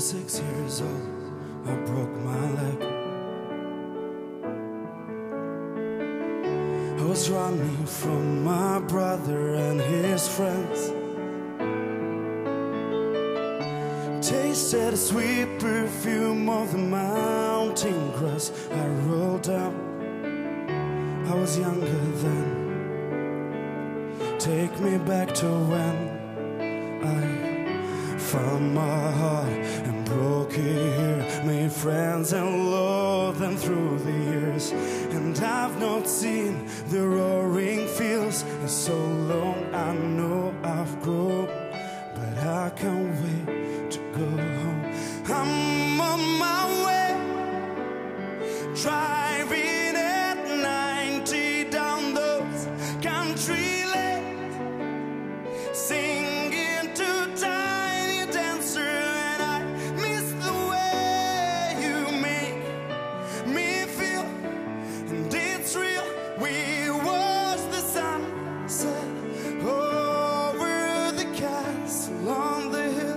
6 years old, I broke my leg. I was running from my brother and his friends. Tasted the sweet perfume of the mountain grass I rolled down. I was younger then. Take me back to when I found my heart and broke it here. Made friends and loved them through the years. And I've not seen the roaring fields in so long. I know I've grown, but I can't wait to go home. I'm on my way, driving at 90 down those country lanes, singing to Tiny Dancer, and I miss the way you make me feel. And it's real, we watch the sunset over the castle on the hill.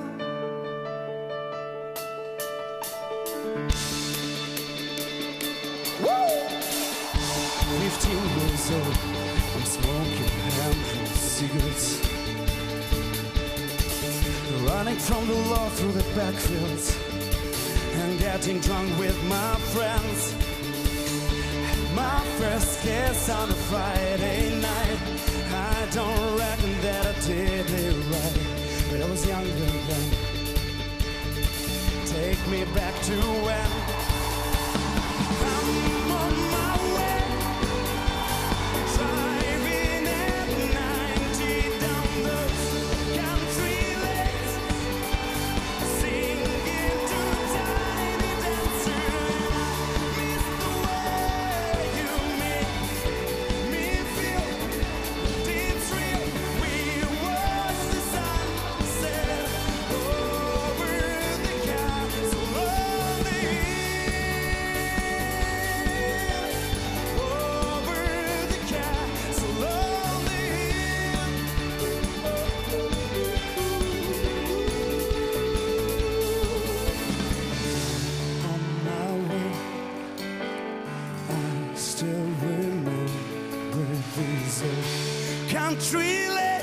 15 years old, I'm smoking handful of cigarettes, running from the law through the backfields and getting drunk with my friends. My first kiss on a Friday night, I don't reckon that I did it right, but I was younger then. Take me back to when I'm on my way, driving at 90 down those country lanes, singing to Tiny Dancer, and I miss the way you make me feel. It's real, we watch the sunset over the castle on the hill, over the castle on the hill. On my way, I still remember these old country lanes.